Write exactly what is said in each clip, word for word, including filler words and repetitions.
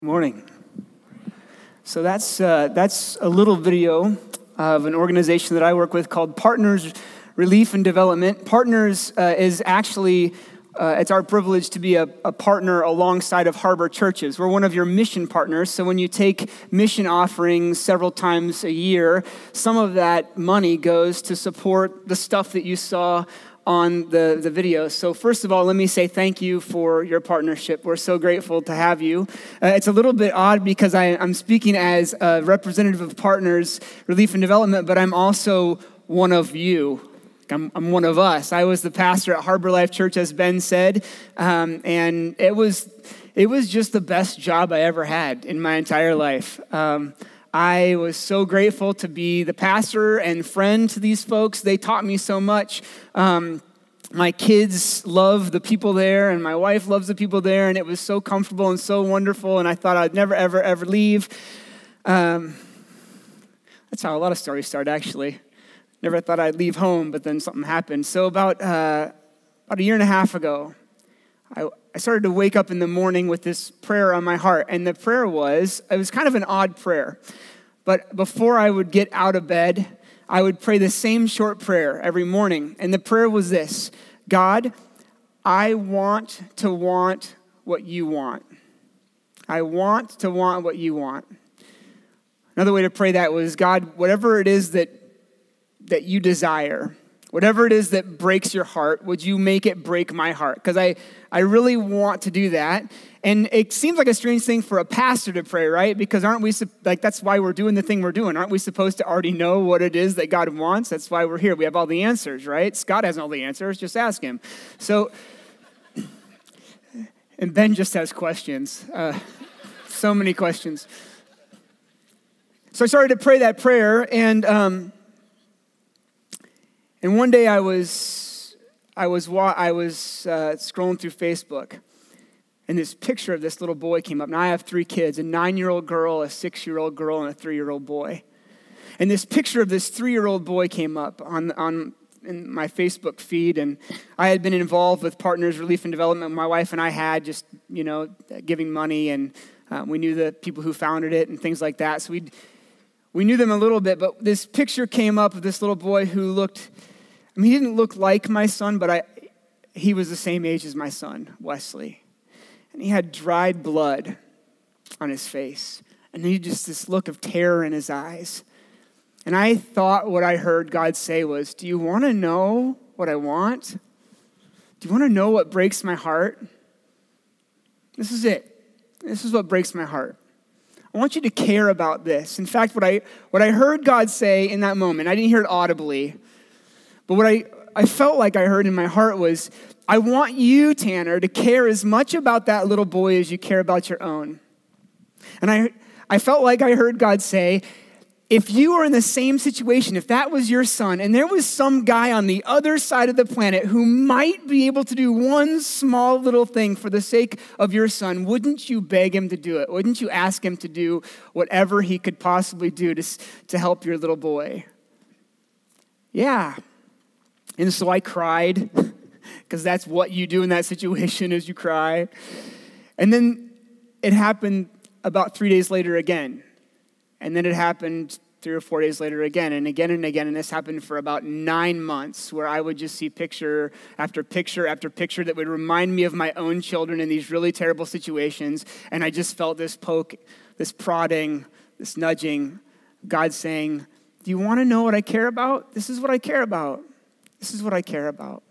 Morning. So that's uh, that's a little video of an organization that I work with called Partners Relief and Development. Partners uh, is actually, uh, it's our privilege to be a, a partner alongside of Harbor Churches. We're one of your mission partners, so when you take mission offerings several times a year, some of that money goes to support the stuff that you saw on the, the video. So first of all, let me say thank you for your partnership. We're so grateful to have you. Uh, it's a little bit odd because I, I'm speaking as a representative of Partners Relief and Development, but I'm also one of you. I'm, I'm one of us. I was the pastor at Harbor Life Church, as Ben said, um, and it was it was just the best job I ever had in my entire life. Um, I was so grateful to be the pastor and friend to these folks. They taught me so much. Um, my kids love the people there, and my wife loves the people there, and it was so comfortable and so wonderful, and I thought I'd never, ever, ever leave. Um, that's how a lot of stories start, actually. Never thought I'd leave home, but then something happened. So about, uh, about a year and a half ago, I, I started to wake up in the morning with this prayer on my heart. And the prayer was, it was kind of an odd prayer. But before I would get out of bed, I would pray the same short prayer every morning. And the prayer was this: God, I want to want what you want. I want to want what you want. Another way to pray that was, God, whatever it is that, that you desire, whatever it is that breaks your heart, would you make it break my heart? Because I, I really want to do that. And it seems like a strange thing for a pastor to pray, right? Because aren't we, like, that's why we're doing the thing we're doing. Aren't we supposed to already know what it is that God wants? That's why we're here. We have all the answers, right? Scott has all the answers. Just ask him. So, and Ben just has questions. Uh, so many questions. So I started to pray that prayer, and um, And one day I was, I was, I was uh, scrolling through Facebook, and this picture of this little boy came up. Now I have three kids: a nine-year-old girl, a six-year-old girl, and a three-year-old boy. And this picture of this three-year-old boy came up on on in my Facebook feed, and I had been involved with Partners Relief and Development. My wife and I had just, you know, giving money, and uh, we knew the people who founded it and things like that. So we we knew them a little bit. But this picture came up of this little boy who looked. I mean, he didn't look like my son, but I, he was the same age as my son, Wesley. And he had dried blood on his face. And he had just this look of terror in his eyes. And I thought what I heard God say was, do you want to know what I want? Do you want to know what breaks my heart? This is it. This is what breaks my heart. I want you to care about this. In fact, what I what I heard God say in that moment, I didn't hear it audibly, but what I, I felt like I heard in my heart was, I want you, Tanner, to care as much about that little boy as you care about your own. And I, I felt like I heard God say, if you are in the same situation, if that was your son, and there was some guy on the other side of the planet who might be able to do one small little thing for the sake of your son, wouldn't you beg him to do it? Wouldn't you ask him to do whatever he could possibly do to, to help your little boy? Yeah. And so I cried, because that's what you do in that situation, is you cry. And then it happened about three days later again. And then it happened three or four days later again, and again and again. And this happened for about nine months, where I would just see picture after picture after picture that would remind me of my own children in these really terrible situations. And I just felt this poke, this prodding, this nudging, God saying, do you want to know what I care about? This is what I care about. This is what I care about.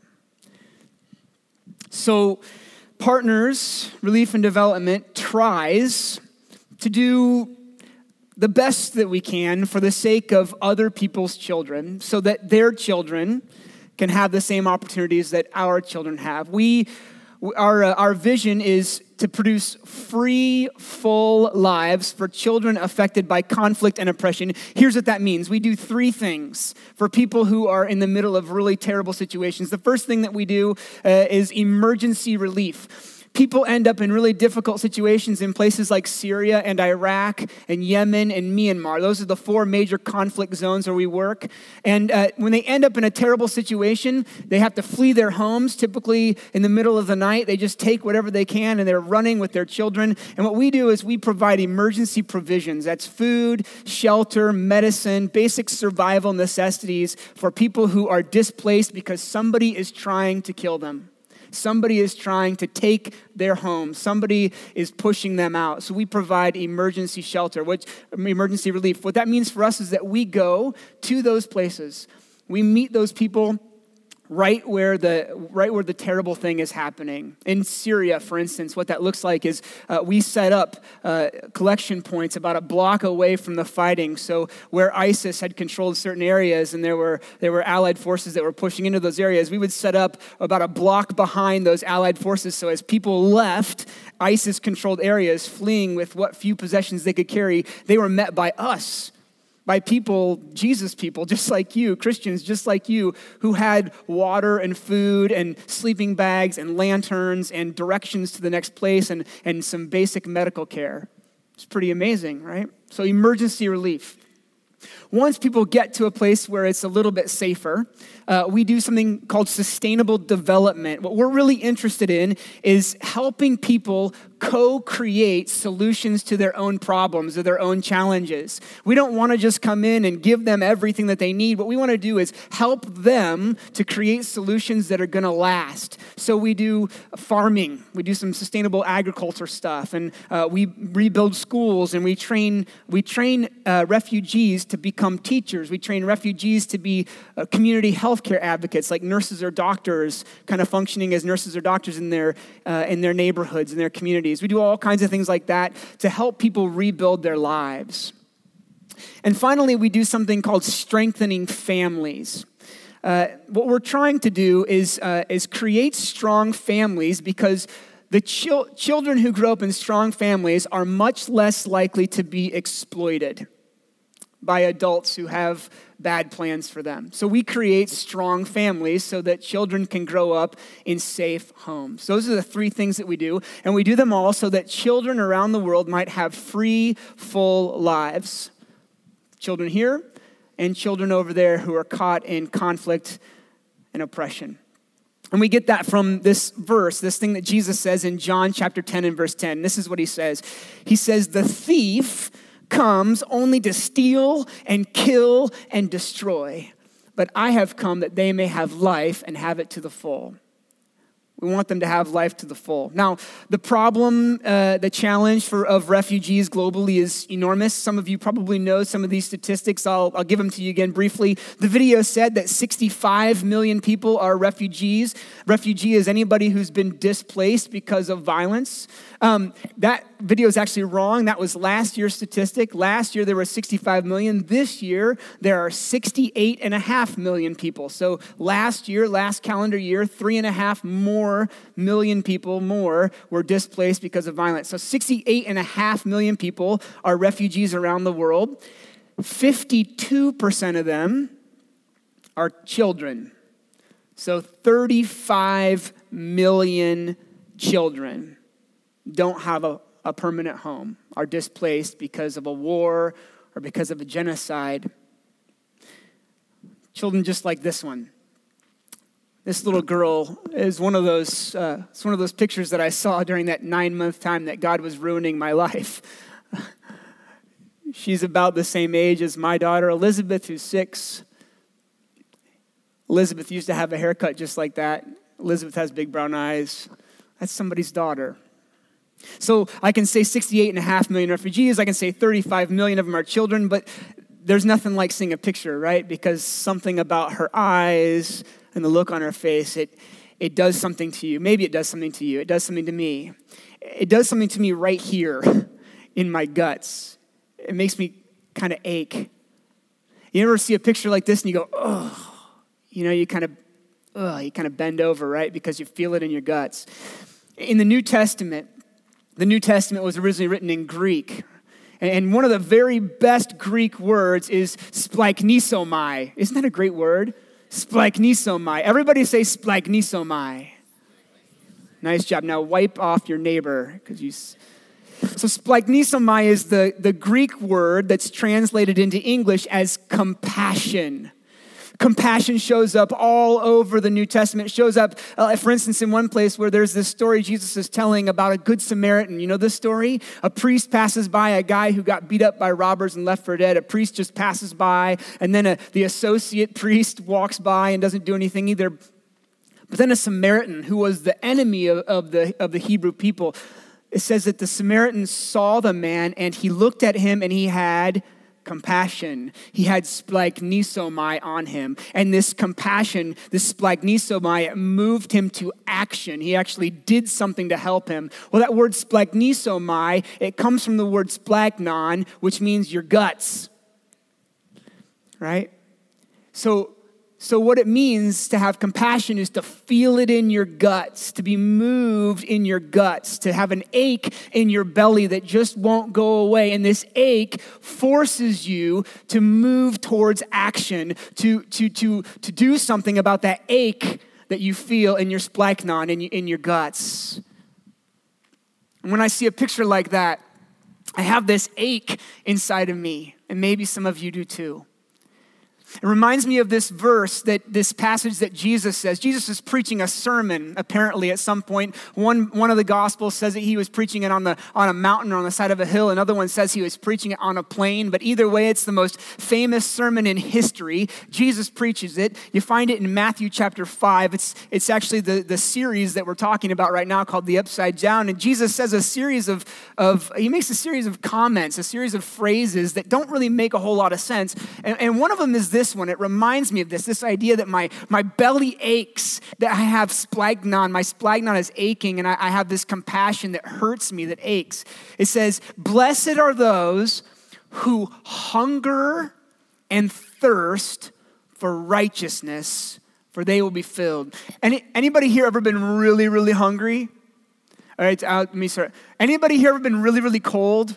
So Partners Relief and Development tries to do the best that we can for the sake of other people's children, so that their children can have the same opportunities that our children have. We, our, uh, our vision is to produce free, full lives for children affected by conflict and oppression. Here's what that means. We do three things for people who are in the middle of really terrible situations. The first thing that we do uh, is emergency relief. People end up in really difficult situations in places like Syria and Iraq and Yemen and Myanmar. Those are the four major conflict zones where we work. And uh, when they end up in a terrible situation, they have to flee their homes. Typically in the middle of the night, they just take whatever they can and they're running with their children. And what we do is we provide emergency provisions. That's food, shelter, medicine, basic survival necessities for people who are displaced because somebody is trying to kill them. Somebody is trying to take their home. Somebody is pushing them out. So we provide emergency shelter, which emergency relief. What that means for us is that we go to those places. We meet those people right where the right where the terrible thing is happening. In Syria, for instance, what that looks like is uh, we set up uh, collection points about a block away from the fighting. So where ISIS had controlled certain areas and there were there were allied forces that were pushing into those areas, we would set up about a block behind those allied forces. So as people left ISIS-controlled areas, fleeing with what few possessions they could carry, they were met by us. By people, Jesus people, just like you, Christians just like you, who had water and food and sleeping bags and lanterns and directions to the next place and, and some basic medical care. It's pretty amazing, right? So emergency relief. Once people get to a place where it's a little bit safer, uh, we do something called sustainable development. What we're really interested in is helping people co-create solutions to their own problems or their own challenges. We don't want to just come in and give them everything that they need. What we want to do is help them to create solutions that are going to last. So we do farming. We do some sustainable agriculture stuff, and uh, we rebuild schools, and we train we train uh, refugees to become teachers. We train refugees to be uh, community healthcare advocates, like nurses or doctors, kind of functioning as nurses or doctors in their uh, in their neighborhoods, in their communities. We do all kinds of things like that to help people rebuild their lives. And finally, we do something called strengthening families. Uh, what we're trying to do is uh, is create strong families because the chil- children who grow up in strong families are much less likely to be exploited by adults who have bad plans for them. So we create strong families so that children can grow up in safe homes. Those are the three things that we do, and we do them all so that children around the world might have free, full lives. Children here and children over there who are caught in conflict and oppression. And we get that from this verse, this thing that Jesus says in John chapter ten and verse ten. This is what he says. He says, "The thief comes only to steal and kill and destroy. But I have come that they may have life and have it to the full." We want them to have life to the full. Now, the problem, uh, the challenge for of refugees globally is enormous. Some of you probably know some of these statistics. I'll, I'll give them to you again briefly. The video said that sixty-five million people are refugees. Refugee is anybody who's been displaced because of violence. Um, that video is actually wrong. That was last year's statistic. Last year there were sixty-five million. This year there are sixty-eight and a half million people. So last year, last calendar year, three and a half more million people more were displaced because of violence. So sixty-eight and a half million people are refugees around the world. fifty-two percent of them are children. So thirty-five million children don't have a, a permanent home, are displaced because of a war or because of a genocide. Children just like this one. This little girl is one of those, uh, it's one of those pictures that I saw during that nine-month time that God was ruining my life. She's about the same age as my daughter, Elizabeth, who's six. Elizabeth used to have a haircut just like that. Elizabeth has big brown eyes. That's somebody's daughter. So I can say sixty-eight and a half million refugees. I can say thirty-five million of them are children, but there's nothing like seeing a picture, right? Because something about her eyes and the look on her face, it it does something to you. Maybe it does something to you. It does something to me. It does something to me right here in my guts. It makes me kind of ache. You ever see a picture like this and you go, oh, you know, you kind of, oh, you kind of bend over, right? Because you feel it in your guts. In the New Testament, the New Testament was originally written in Greek. And one of the very best Greek words is splaiknisomai. Isn't that a great word? Splaiknisomai. Everybody say splaiknisomai. Nice job. Now wipe off your neighbor, because you... So splagnisomai is the, the Greek word that's translated into English as compassion. Compassion shows up all over the New Testament. It shows up, uh, for instance, in one place where there's this story Jesus is telling about a good Samaritan. You know this story? A priest passes by a guy who got beat up by robbers and left for dead. A priest just passes by, and then a, the associate priest walks by and doesn't do anything either. But then a Samaritan, who was the enemy of, of, the, of the Hebrew people, it says that the Samaritan saw the man and he looked at him and he had compassion. He had splagnisomai on him. And this compassion, this splagnisomai, moved him to action. He actually did something to help him. Well, that word splagnisomai, it comes from the word splagnon, which means your guts. Right? So, So what it means to have compassion is to feel it in your guts, to be moved in your guts, to have an ache in your belly that just won't go away. And this ache forces you to move towards action, to, to, to, to do something about that ache that you feel in your splagnon, in, in your guts. And when I see a picture like that, I have this ache inside of me, and maybe some of you do too. It reminds me of this verse, that this passage that Jesus says. Jesus is preaching a sermon, apparently, at some point. One, one of the Gospels says that he was preaching it on, the, on a mountain or on the side of a hill. Another one says he was preaching it on a plain. But either way, it's the most famous sermon in history. Jesus preaches it. You find it in Matthew chapter five. It's, it's actually the, the series that we're talking about right now called The Upside Down. And Jesus says a series of, of, he makes a series of comments, a series of phrases that don't really make a whole lot of sense. And, and one of them is this. This one, it reminds me of this, this idea that my, my belly aches, that I have splagnon, my splagnon is aching, and I, I have this compassion that hurts me, that aches. It says, blessed are those who hunger and thirst for righteousness, for they will be filled. Any, anybody here ever been really, really hungry? All right, uh, let me start. Anybody here ever been really, really cold?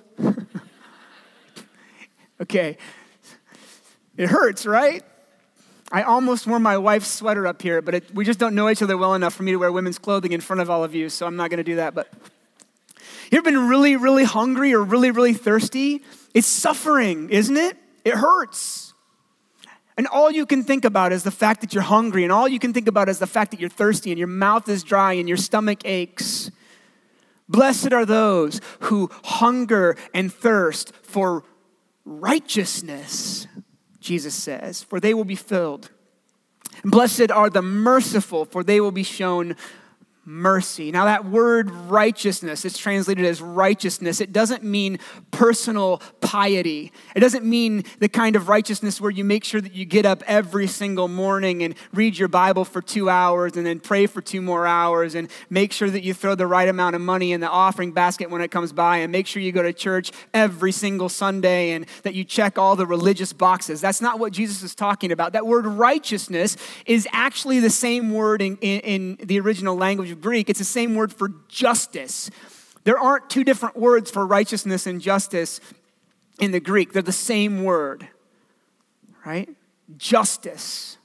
Okay. It hurts, right? I almost wore my wife's sweater up here, but it, we just don't know each other well enough for me to wear women's clothing in front of all of you, so I'm not going to do that. But you ever been really, really hungry or really, really thirsty? It's suffering, isn't it? It hurts. And all you can think about is the fact that you're hungry, and all you can think about is the fact that you're thirsty, and your mouth is dry, and your stomach aches. Blessed are those who hunger and thirst for righteousness, Jesus says, for they will be filled. Blessed are the merciful, for they will be shown mercy. Now that word righteousness, it's translated as righteousness. It doesn't mean personal piety. It doesn't mean the kind of righteousness where you make sure that you get up every single morning and read your Bible for two hours and then pray for two more hours and make sure that you throw the right amount of money in the offering basket when it comes by and make sure you go to church every single Sunday and that you check all the religious boxes. That's not what Jesus is talking about. That word righteousness is actually the same word in, in, in the original language of Greek. It's the same word for justice. There aren't two different words for righteousness and justice in the Greek. They're the same word, right? Justice.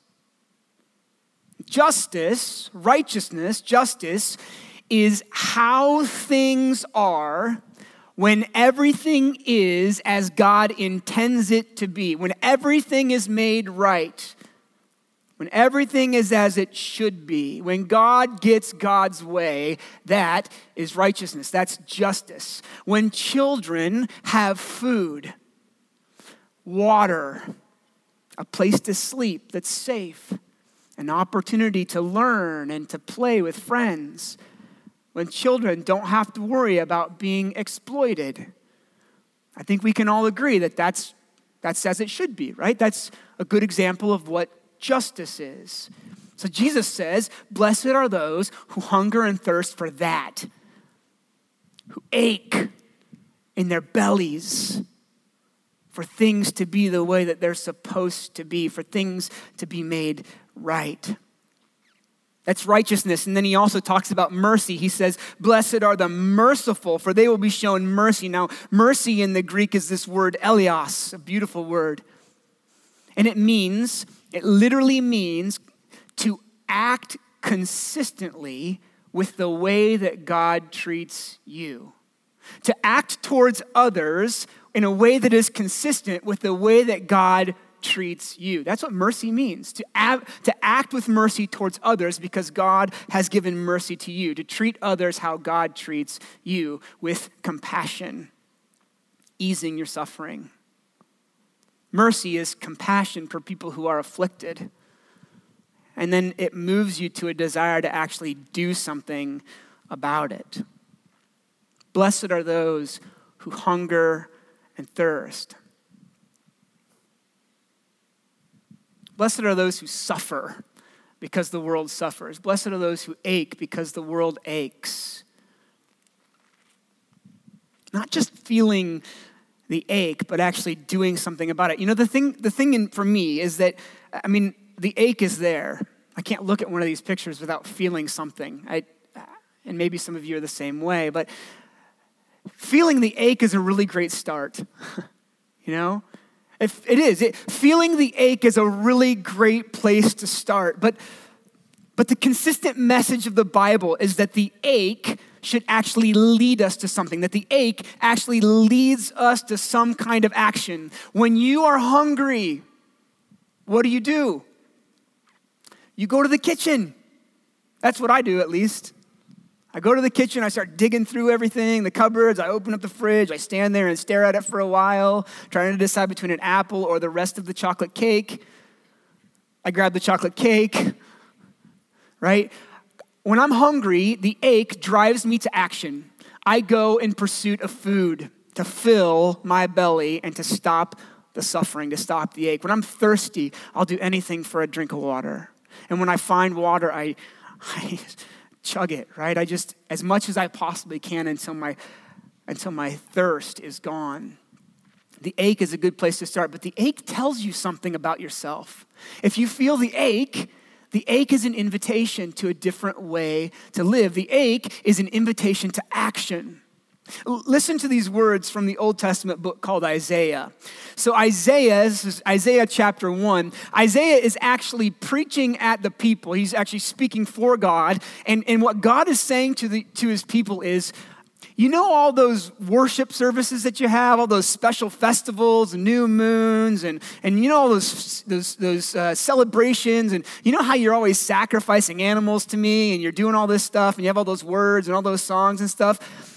Justice, righteousness, justice is how things are when everything is as God intends it to be, when everything is made right. When everything is as it should be, when God gets God's way, that is righteousness. That's justice. When children have food, water, a place to sleep that's safe, an opportunity to learn and to play with friends, when children don't have to worry about being exploited, I think we can all agree that that's, that's as it should be, right? That's a good example of what justice is. So Jesus says, blessed are those who hunger and thirst for that, who ache in their bellies for things to be the way that they're supposed to be, for things to be made right. That's righteousness. And then he also talks about mercy. He says, blessed are the merciful, for they will be shown mercy. Now, mercy in the Greek is this word eleos, a beautiful word. And it means, it literally means to act consistently with the way that God treats you. To act towards others in a way that is consistent with the way that God treats you. That's what mercy means, to, av- to act with mercy towards others because God has given mercy to you, to treat others how God treats you, with compassion, easing your suffering. Mercy is compassion for people who are afflicted. And then it moves you to a desire to actually do something about it. Blessed are those who hunger and thirst. Blessed are those who suffer because the world suffers. Blessed are those who ache because the world aches. Not just feeling the ache, but actually doing something about it. You know, the thing, the thing in, for me is that, I mean, the ache is there. I can't look at one of these pictures without feeling something. I, and maybe some of you are the same way, but feeling the ache is a really great start. You know? If it is. It, feeling the ache is a really great place to start. But, but the consistent message of the Bible is that the ache should actually lead us to something, that the ache actually leads us to some kind of action. When you are hungry, what do you do? You go to the kitchen. That's what I do, at least. I go to the kitchen, I start digging through everything, the cupboards, I open up the fridge, I stand there and stare at it for a while, trying to decide between an apple or the rest of the chocolate cake. I grab the chocolate cake, right? When I'm hungry, the ache drives me to action. I go in pursuit of food to fill my belly and to stop the suffering, to stop the ache. When I'm thirsty, I'll do anything for a drink of water. And when I find water, I... I chug it, right? I just, as much as I possibly can until my until my thirst is gone. The ache is a good place to start, but the ache tells you something about yourself. If you feel the ache, the ache is an invitation to a different way to live. The ache is an invitation to action. Listen to these words from the Old Testament book called Isaiah. So Isaiah, this is Isaiah chapter one. Isaiah is actually preaching at the people. He's actually speaking for God. And, and what God is saying to the to his people is, you know all those worship services that you have, all those special festivals and new moons, and, and you know all those, those, those uh, celebrations, and you know how you're always sacrificing animals to me, and you're doing all this stuff, and you have all those words and all those songs and stuff?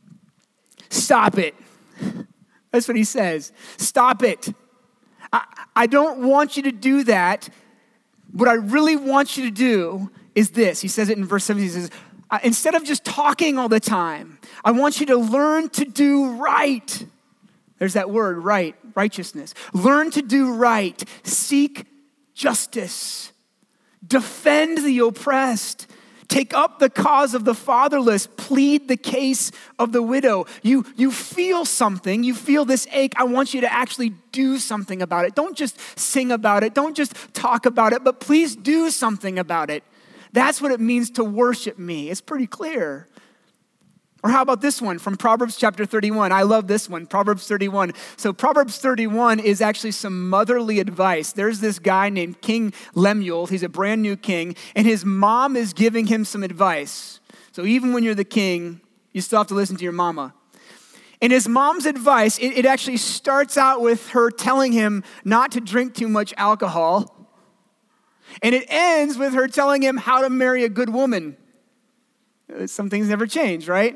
Stop it. That's what he says. Stop it. I, I don't want you to do that. What I really want you to do is this. He says it in verse seventeen. He says, instead of just talking all the time, I want you to learn to do right. There's that word, right, righteousness. Learn to do right. Seek justice. Defend the oppressed. Take up the cause of the fatherless. Plead the case of the widow. You, you feel something. You feel this ache. I want you to actually do something about it. Don't just sing about it. Don't just talk about it, but please do something about it. That's what it means to worship me. It's pretty clear. Or how about this one from Proverbs chapter thirty-one? I love this one, Proverbs thirty-one. So Proverbs thirty-one is actually some motherly advice. There's this guy named King Lemuel. He's a brand new king, and his mom is giving him some advice. So even when you're the king, you still have to listen to your mama. And his mom's advice, it, it actually starts out with her telling him not to drink too much alcohol. And it ends with her telling him how to marry a good woman. Some things never change, right?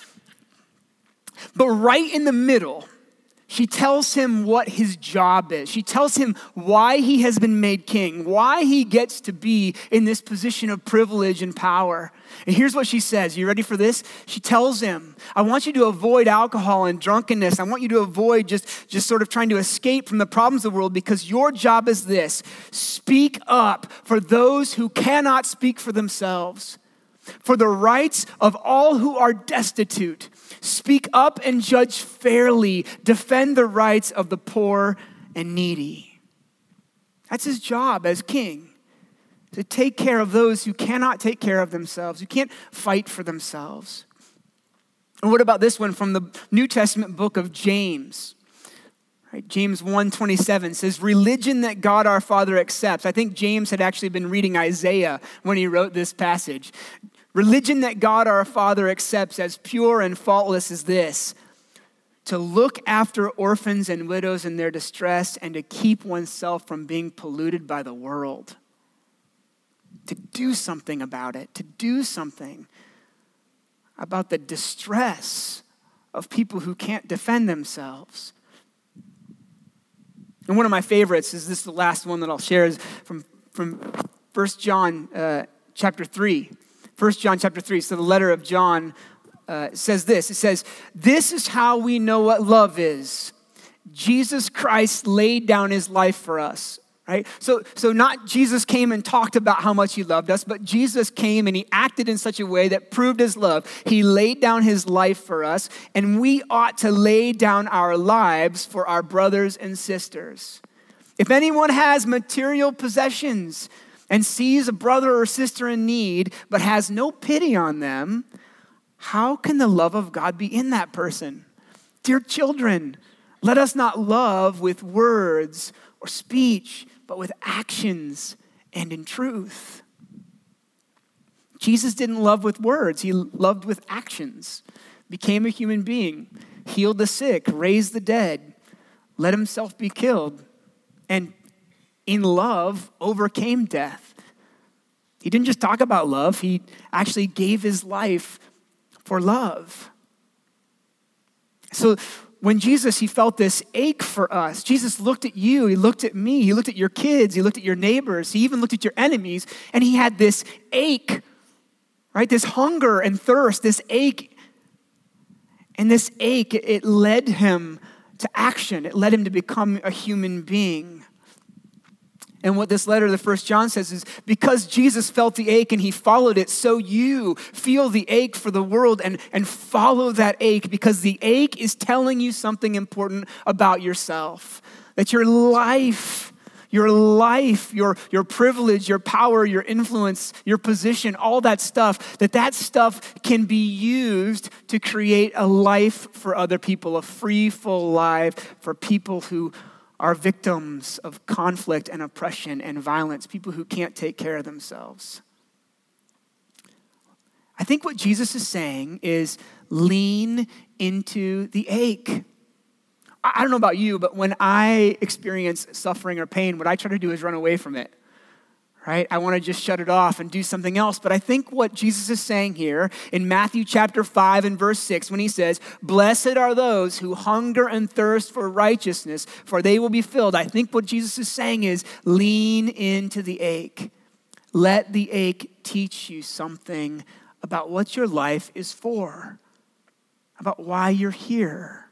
But right in the middle, she tells him what his job is. She tells him why he has been made king, why he gets to be in this position of privilege and power. And here's what she says. You ready for this? She tells him, I want you to avoid alcohol and drunkenness. I want you to avoid just, just sort of trying to escape from the problems of the world, because your job is this: speak up for those who cannot speak for themselves, for the rights of all who are destitute. Speak up and judge fairly. Defend the rights of the poor and needy. That's his job as king, to take care of those who cannot take care of themselves, who can't fight for themselves. And what about this one from the New Testament book of James? Right, James one twenty-seven says, religion that God our Father accepts. I think James had actually been reading Isaiah when he wrote this passage. Religion that God our Father accepts as pure and faultless is this: to look after orphans and widows in their distress and to keep oneself from being polluted by the world. To do something about it, to do something about the distress of people who can't defend themselves. And one of my favorites is this, the last one that I'll share, is from, from First John uh, chapter three. First John chapter three, so the letter of John uh, says this. It says, "This is how we know what love is. Jesus Christ laid down his life for us." Right? So, so not Jesus came and talked about how much he loved us, but Jesus came and he acted in such a way that proved his love. He laid down his life for us, and we ought to lay down our lives for our brothers and sisters. If anyone has material possessions and sees a brother or sister in need, but has no pity on them, how can the love of God be in that person? Dear children, let us not love with words or speech, but with actions and in truth. Jesus didn't love with words. He loved with actions. Became a human being, healed the sick, raised the dead, let himself be killed, and in love overcame death. He didn't just talk about love. He actually gave his life for love. So when Jesus, he felt this ache for us, Jesus looked at you, he looked at me, he looked at your kids, he looked at your neighbors, he even looked at your enemies, and he had this ache, right? This hunger and thirst, this ache. And this ache, it led him to action. It led him to become a human being. And what this letter, the First John says, is because Jesus felt the ache and he followed it, so you feel the ache for the world and, and follow that ache, because the ache is telling you something important about yourself. That your life, your life, your, your privilege, your power, your influence, your position, all that stuff, that that stuff can be used to create a life for other people, a free, full life for people who are victims of conflict and oppression and violence, people who can't take care of themselves. I think what Jesus is saying is lean into the ache. I don't know about you, but when I experience suffering or pain, what I try to do is run away from it. Right? I want to just shut it off and do something else. But I think what Jesus is saying here in Matthew chapter five and verse six, when he says, "Blessed are those who hunger and thirst for righteousness, for they will be filled." I think what Jesus is saying is lean into the ache. Let the ache teach you something about what your life is for, about why you're here.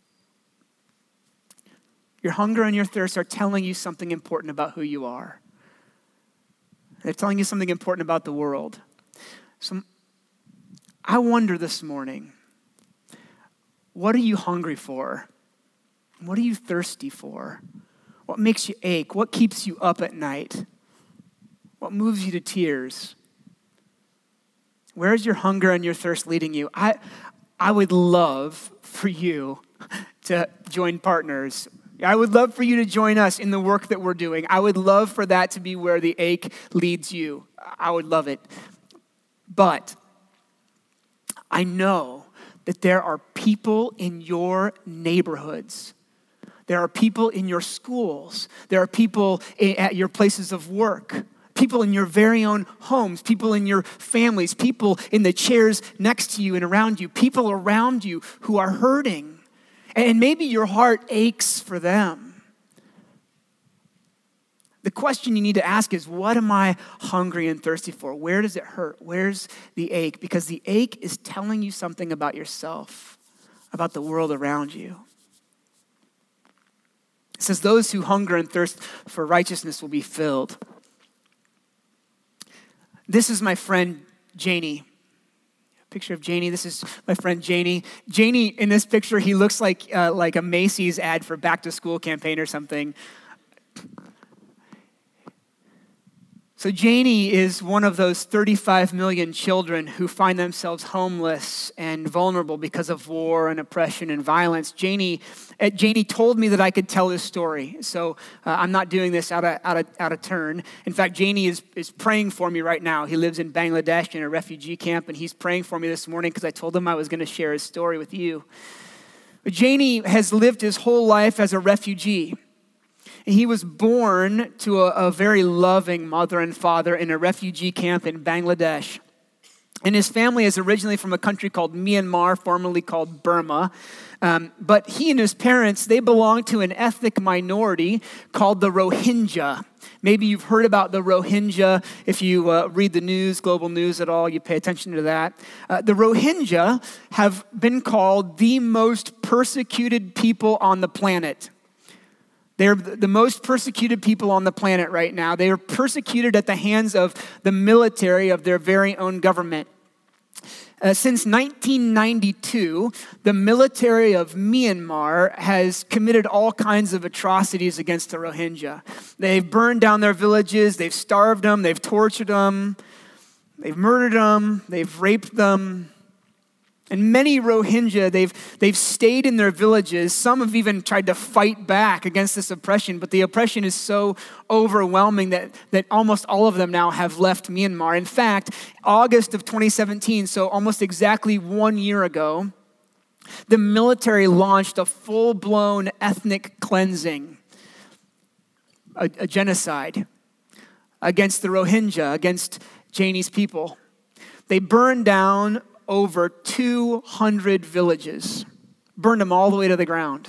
Your hunger and your thirst are telling you something important about who you are. They're telling you something important about the world. So I wonder this morning, what are you hungry for? What are you thirsty for? What makes you ache? What keeps you up at night? What moves you to tears? Where is your hunger and your thirst leading you? I, I would love for you to join partners. I would love for you to join us in the work that we're doing. I would love for that to be where the ache leads you. I would love it. But I know that there are people in your neighborhoods. There are people in your schools. There are people at your places of work. People in your very own homes. People in your families. People in the chairs next to you and around you. People around you who are hurting. And maybe your heart aches for them. The question you need to ask is, what am I hungry and thirsty for? Where does it hurt? Where's the ache? Because the ache is telling you something about yourself, about the world around you. It says, those who hunger and thirst for righteousness will be filled. This is my friend, Janie. Picture of Janie. This is my friend Janie. Janie, in this picture, he looks like uh, like a Macy's ad for back to school campaign or something. So Janie is one of those thirty-five million children who find themselves homeless and vulnerable because of war and oppression and violence. Janie, uh, Janie told me that I could tell this story, so uh, I'm not doing this out of, out of, out of turn. In fact, Janie is, is praying for me right now. He lives in Bangladesh in a refugee camp, and he's praying for me this morning because I told him I was going to share his story with you. But Janie has lived his whole life as a refugee. He was born to a, a very loving mother and father in a refugee camp in Bangladesh. And his family is originally from a country called Myanmar, formerly called Burma. Um, but he and his parents, they belong to an ethnic minority called the Rohingya. Maybe you've heard about the Rohingya. If you uh, read the news, global news at all, you pay attention to that. Uh, the Rohingya have been called the most persecuted people on the planet. They're the most persecuted people on the planet right now. They are persecuted at the hands of the military of their very own government. Uh, since nineteen ninety-two, the military of Myanmar has committed all kinds of atrocities against the Rohingya. They've burned down their villages, they've starved them, they've tortured them, they've murdered them, they've raped them. And many Rohingya, they've, they've stayed in their villages. Some have even tried to fight back against this oppression, but the oppression is so overwhelming that, that almost all of them now have left Myanmar. In fact, August of twenty seventeen, so almost exactly one year ago, the military launched a full-blown ethnic cleansing, a, a genocide against the Rohingya, against Janie's people. They burned down over two hundred villages, burned them all the way to the ground.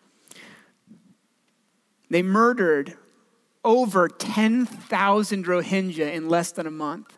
They murdered over ten thousand Rohingya in less than a month.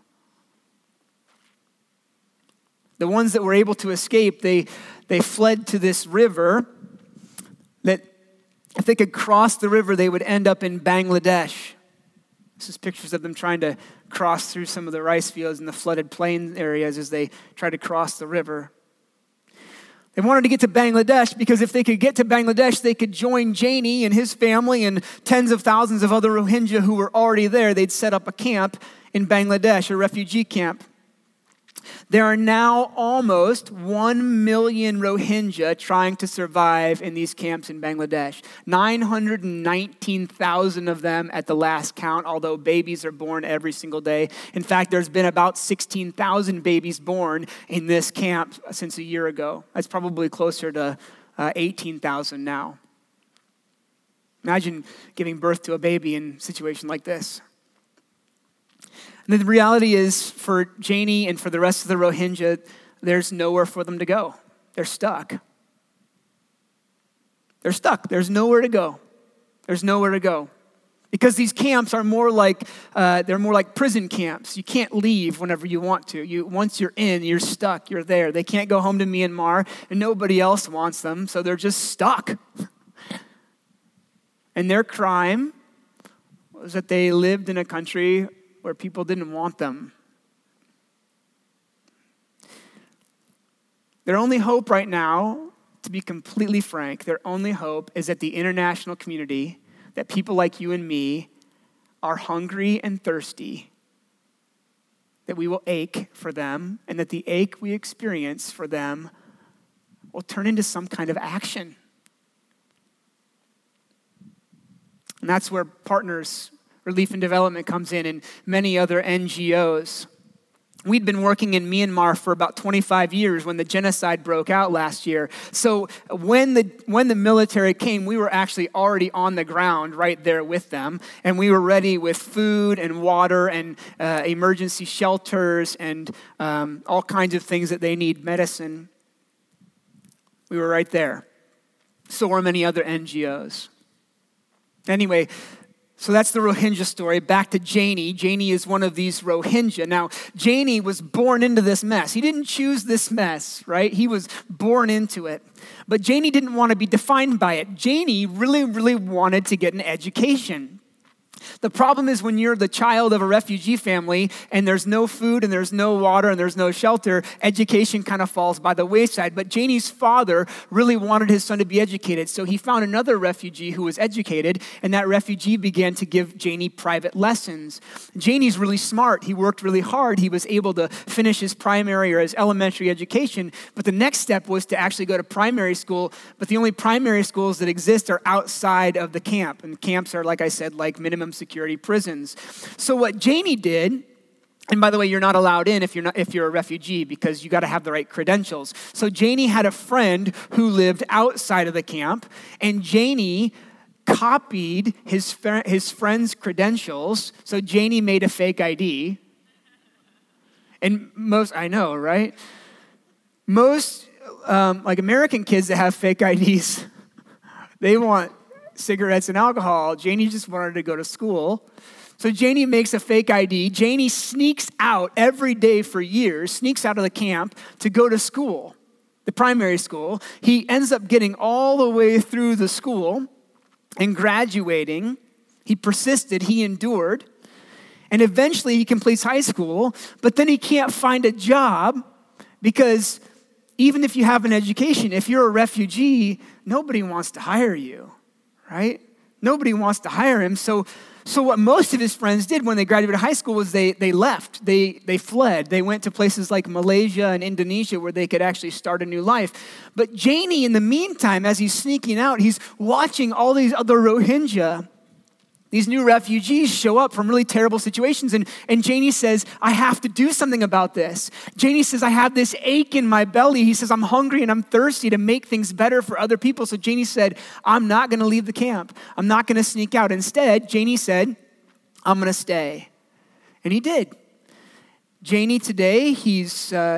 The ones that were able to escape, they, they fled to this river that if they could cross the river, they would end up in Bangladesh. This is pictures of them trying to cross through some of the rice fields and the flooded plain areas as they try to cross the river. They wanted to get to Bangladesh because if they could get to Bangladesh, they could join Janie and his family and tens of thousands of other Rohingya who were already there. They'd set up a camp in Bangladesh, a refugee camp. There are now almost one million Rohingya trying to survive in these camps in Bangladesh. nine hundred nineteen thousand of them at the last count, although babies are born every single day. In fact, there's been about sixteen thousand babies born in this camp since a year ago. That's probably closer to uh, eighteen thousand now. Imagine giving birth to a baby in a situation like this. And the reality is, for Janie and for the rest of the Rohingya, there's nowhere for them to go. They're stuck. They're stuck. There's nowhere to go. There's nowhere to go. Because these camps are more like, uh, they're more like prison camps. You can't leave whenever you want to. You Once you're in, you're stuck. You're there. They can't go home to Myanmar, and nobody else wants them, so they're just stuck. And their crime was that they lived in a country where people didn't want them. Their only hope right now, to be completely frank, their only hope is that the international community, that people like you and me are hungry and thirsty, that we will ache for them, and that the ache we experience for them will turn into some kind of action. And that's where Partners Relief and Development comes in, and many other N G Os. We'd been working in Myanmar for about twenty-five years when the genocide broke out last year. So when the when the military came, we were actually already on the ground right there with them, and we were ready with food and water and uh, emergency shelters and um, all kinds of things that they need, medicine. We were right there. So were many other N G Os. Anyway, so that's the Rohingya story. Back to Janie. Janie is one of these Rohingya. Now, Janie was born into this mess. He didn't choose this mess, right? He was born into it. But Janie didn't want to be defined by it. Janie really, really wanted to get an education. The problem is when you're the child of a refugee family and there's no food and there's no water and there's no shelter, education kind of falls by the wayside. But Janie's father really wanted his son to be educated. So he found another refugee who was educated, and that refugee began to give Janie private lessons. Janie's really smart. He worked really hard. He was able to finish his primary or his elementary education. But the next step was to actually go to primary school. But the only primary schools that exist are outside of the camp. And camps are, like I said, like minimum security prisons. So what Janie did, and by the way, you're not allowed in if you're not if you're a refugee because you got to have the right credentials. So Janie had a friend who lived outside of the camp, and Janie copied his his friend's credentials. So Janie made a fake I D. And most, I know, right? Most um, like American kids that have fake I Ds, they want cigarettes and alcohol. Janie just wanted to go to school. So Janie makes a fake I D. Janie sneaks out every day for years, sneaks out of the camp to go to school, the primary school. He ends up getting all the way through the school and graduating. He persisted, he endured, and eventually he completes high school, but then he can't find a job because even if you have an education, if you're a refugee, nobody wants to hire you. Right? Nobody wants to hire him. So so what most of his friends did when they graduated high school was they they left. They they fled. They went to places like Malaysia and Indonesia where they could actually start a new life. But Janie, in the meantime, as he's sneaking out, he's watching all these other Rohingya, these new refugees show up from really terrible situations. And, and Janie says, I have to do something about this. Janie says, I have this ache in my belly. He says, I'm hungry and I'm thirsty to make things better for other people. So Janie said, I'm not going to leave the camp. I'm not going to sneak out. Instead, Janie said, I'm going to stay. And he did. Janie today, he's uh,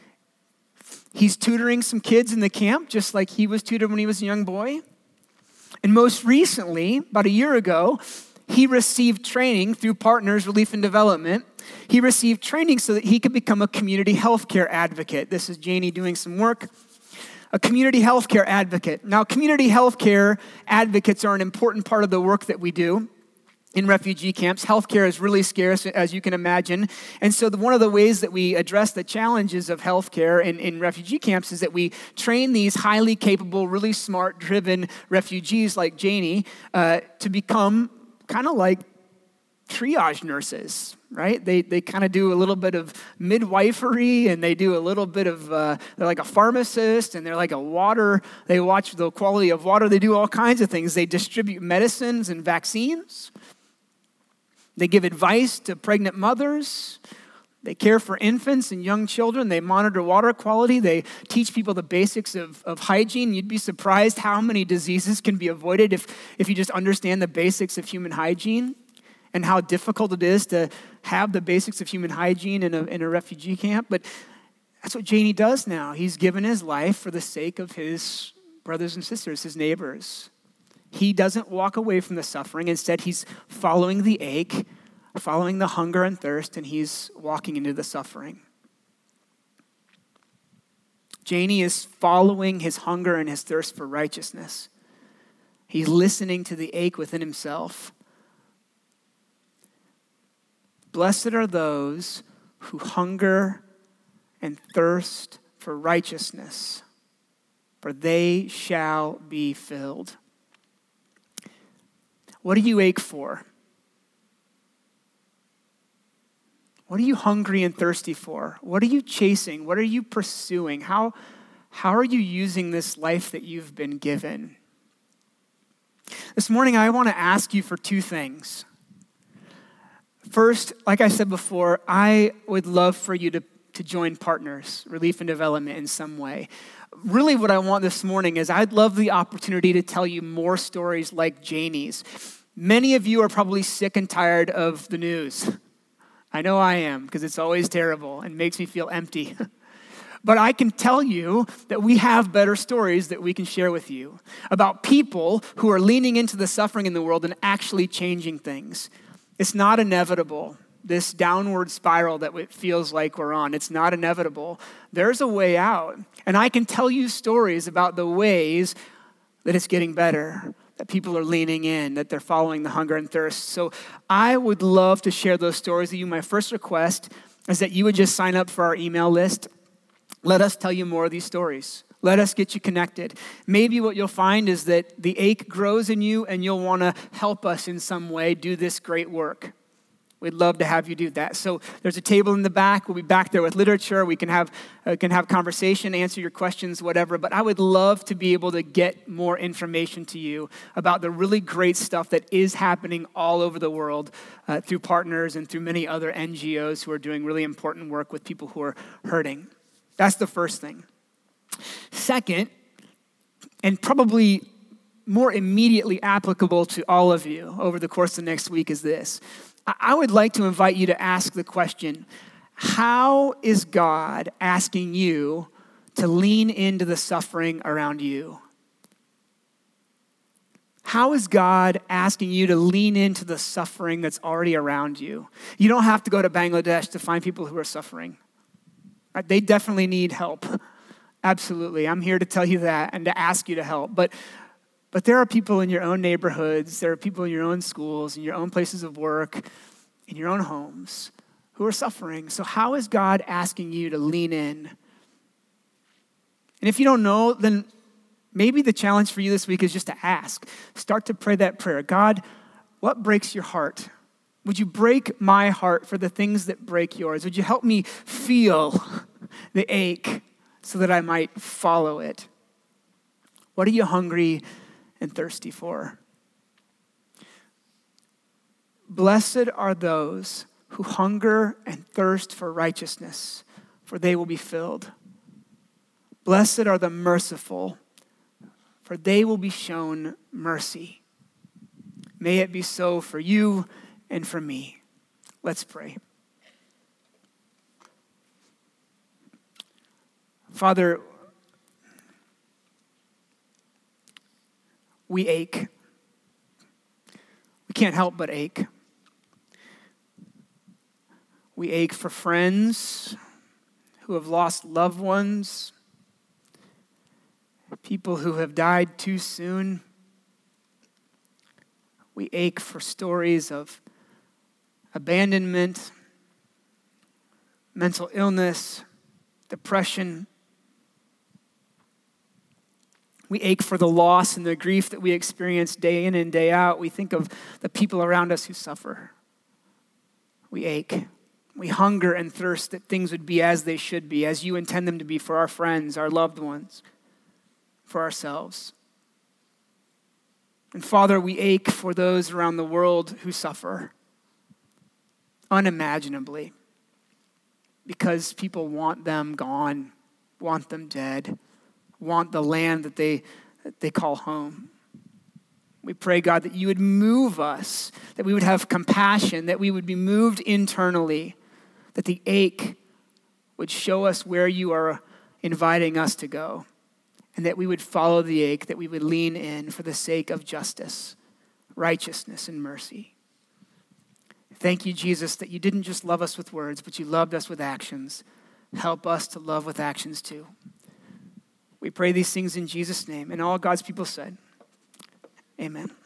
he's tutoring some kids in the camp, just like he was tutored when he was a young boy. And most recently, about a year ago, he received training through Partners Relief and Development. He received training so that he could become a community healthcare advocate. This is Janie doing some work. A community healthcare advocate. Now, community healthcare advocates are an important part of the work that we do in refugee camps. Healthcare is really scarce, as you can imagine. And so the, one of the ways that we address the challenges of healthcare in, in refugee camps is that we train these highly capable, really smart, driven refugees like Janie uh, to become kind of like triage nurses, right? They they kind of do a little bit of midwifery, and they do a little bit of, uh, they're like a pharmacist, and they're like a water, they watch the quality of water. They do all kinds of things. They distribute medicines and vaccines. They give advice to pregnant mothers. They care for infants and young children. They monitor water quality. They teach people the basics of, of hygiene. You'd be surprised how many diseases can be avoided if, if you just understand the basics of human hygiene and how difficult it is to have the basics of human hygiene in a, in a refugee camp. But that's what Janie does now. He's given his life for the sake of his brothers and sisters, his neighbors. He doesn't walk away from the suffering. Instead, he's following the ache, following the hunger and thirst, and he's walking into the suffering. Janie is following his hunger and his thirst for righteousness. He's listening to the ache within himself. Blessed are those who hunger and thirst for righteousness, for they shall be filled. What do you ache for? What are you hungry and thirsty for? What are you chasing? What are you pursuing? How, how are you using this life that you've been given? This morning, I want to ask you for two things. First, like I said before, I would love for you to, to join Partners, Relief and Development in some way. Really what I want this morning is I'd love the opportunity to tell you more stories like Janie's. Many of you are probably sick and tired of the news. I know I am, because it's always terrible and makes me feel empty. But I can tell you that we have better stories that we can share with you about people who are leaning into the suffering in the world and actually changing things. It's not inevitable. This downward spiral that it feels like we're on, it's not inevitable. There's a way out. And I can tell you stories about the ways that it's getting better, that people are leaning in, that they're following the hunger and thirst. So I would love to share those stories with you. My first request is that you would just sign up for our email list. Let us tell you more of these stories. Let us get you connected. Maybe what you'll find is that the ache grows in you and you'll want to help us in some way do this great work. We'd love to have you do that. So there's a table in the back. We'll be back there with literature. We can have uh, can have conversation, answer your questions, whatever. But I would love to be able to get more information to you about the really great stuff that is happening all over the world uh, through partners and through many other N G Os who are doing really important work with people who are hurting. That's the first thing. Second, and probably more immediately applicable to all of you over the course of the next week is this. I would like to invite you to ask the question, how is God asking you to lean into the suffering around you? How is God asking you to lean into the suffering that's already around you? You don't have to go to Bangladesh to find people who are suffering. They definitely need help. Absolutely. I'm here to tell you that and to ask you to help. But But there are people in your own neighborhoods, there are people in your own schools, in your own places of work, in your own homes who are suffering. So how is God asking you to lean in? And if you don't know, then maybe the challenge for you this week is just to ask. Start to pray that prayer. God, what breaks your heart? Would you break my heart for the things that break yours? Would you help me feel the ache so that I might follow it? What are you hungry and thirsty for? Blessed are those who hunger and thirst for righteousness, for they will be filled. Blessed are the merciful, for they will be shown mercy. May it be so for you and for me. Let's pray. Father, we ache. We can't help but ache. We ache for friends who have lost loved ones, people who have died too soon. We ache for stories of abandonment, mental illness, depression. We ache for the loss and the grief that we experience day in and day out. We think of the people around us who suffer. We ache. We hunger and thirst that things would be as they should be, as you intend them to be for our friends, our loved ones, for ourselves. And Father, we ache for those around the world who suffer unimaginably because people want them gone, want them dead, want the land that they, that they call home. We pray, God, that you would move us, that we would have compassion, that we would be moved internally, that the ache would show us where you are inviting us to go, and that we would follow the ache, that we would lean in for the sake of justice, righteousness, and mercy. Thank you, Jesus, that you didn't just love us with words, but you loved us with actions. Help us to love with actions too. We pray these things in Jesus' name. And all God's people said, amen.